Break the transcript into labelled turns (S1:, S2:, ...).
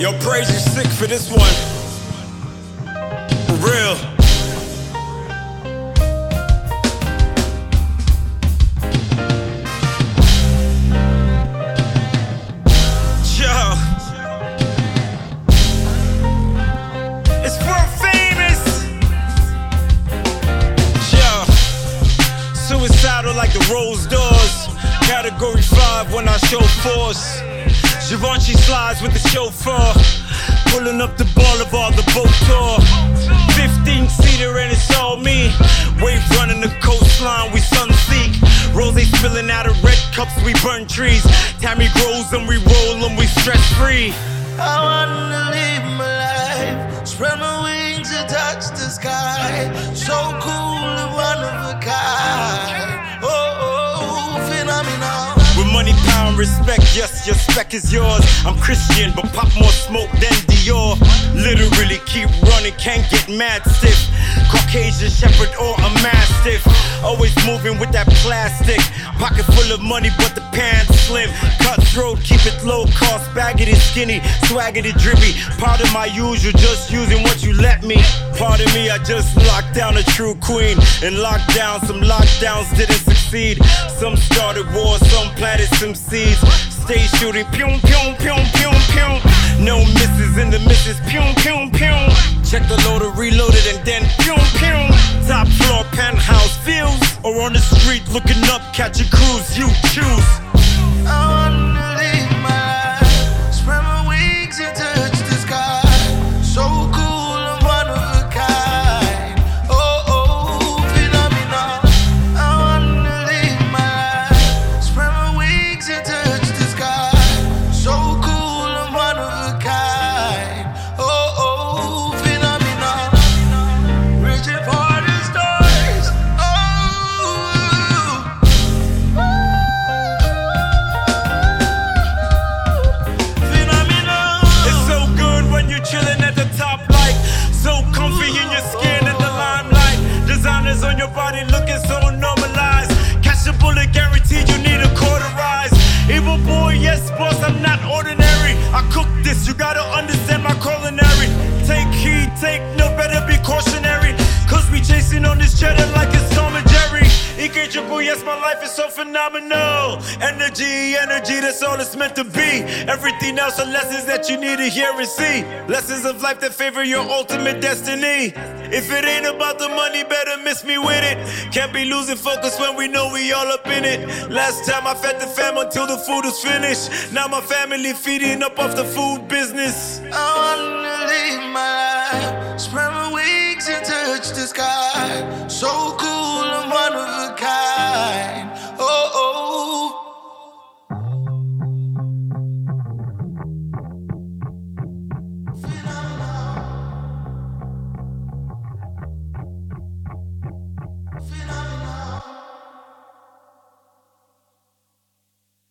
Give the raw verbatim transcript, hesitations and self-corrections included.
S1: Yo, praise you sick for this one. For real. Yo. It's world famous. Yo. Suicidal like the Rose Doors. Category five when I show force. Givenchy slides with the chauffeur. Pulling up the boulevard, the boat tour. fifteen seater and it's all me. Wave running the coastline, we sunseek. Rose spilling out of red cups, we burn trees. Tammy grows and we roll them, we stress free.
S2: I wanna live my life, spread my wings and touch the sky. So cool and one of a kind. Oh, oh, phenomenal.
S1: With money, power, and respect, yes, your spec is yours. I'm Christian, but pop more smoke than Dior. Literally keep running, can't get mad stiff. Caucasian shepherd or a mastiff. Always moving with that plastic. Pocket full of money, but the pants slim. Cutthroat, keep it low cost. Baggedy skinny, swaggedy drippy. Part of my usual, just using what you let me. Pardon me, I just locked down a true queen. And locked down, some lockdowns didn't succeed. Some started wars, some planted some seeds. Stay shooting, pyong, pyong, pyong, pyong, pyong. No misses in the misses, pyong, pyong, pyong. Check the loader, reload it, and then pyong, pyong. Top floor, penthouse views. Or on the street, looking up, catch a cruise, you choose.
S2: I wanna live my life, spread my wings and touch the sky. So cool and one of a kind. Oh, oh, phenomenal. I wanna live my life, spread my wings and touch the sky. So cool and one of a kind. Oh, oh, phenomenal. Rich and poor the stories. Oh, phenomenal.
S1: It's so good when you're chilling at the top, like so comfy in your skin in the limelight. Designers on your body looking so normalized. Catch a bullet, guaranteed you need a cauterize. Evil boy, yes boss, I'm not ordinary. I cook this, you gotta understand my culinary. Take heed, take note, better be cautionary. Cause we chasing on this cheddar like it's Tom and Jerry. Incredible, yes, my life is so phenomenal. Energy, energy, that's all it's meant to be. Everything else are lessons that you need to hear and see. Lessons of life that favor your ultimate destiny. If it ain't about the money, better miss me with it. Can't be losing focus when we know we all up in it. Last time I fed the fam until the food was finished. Now my family feeding up off the food business.
S2: I wanna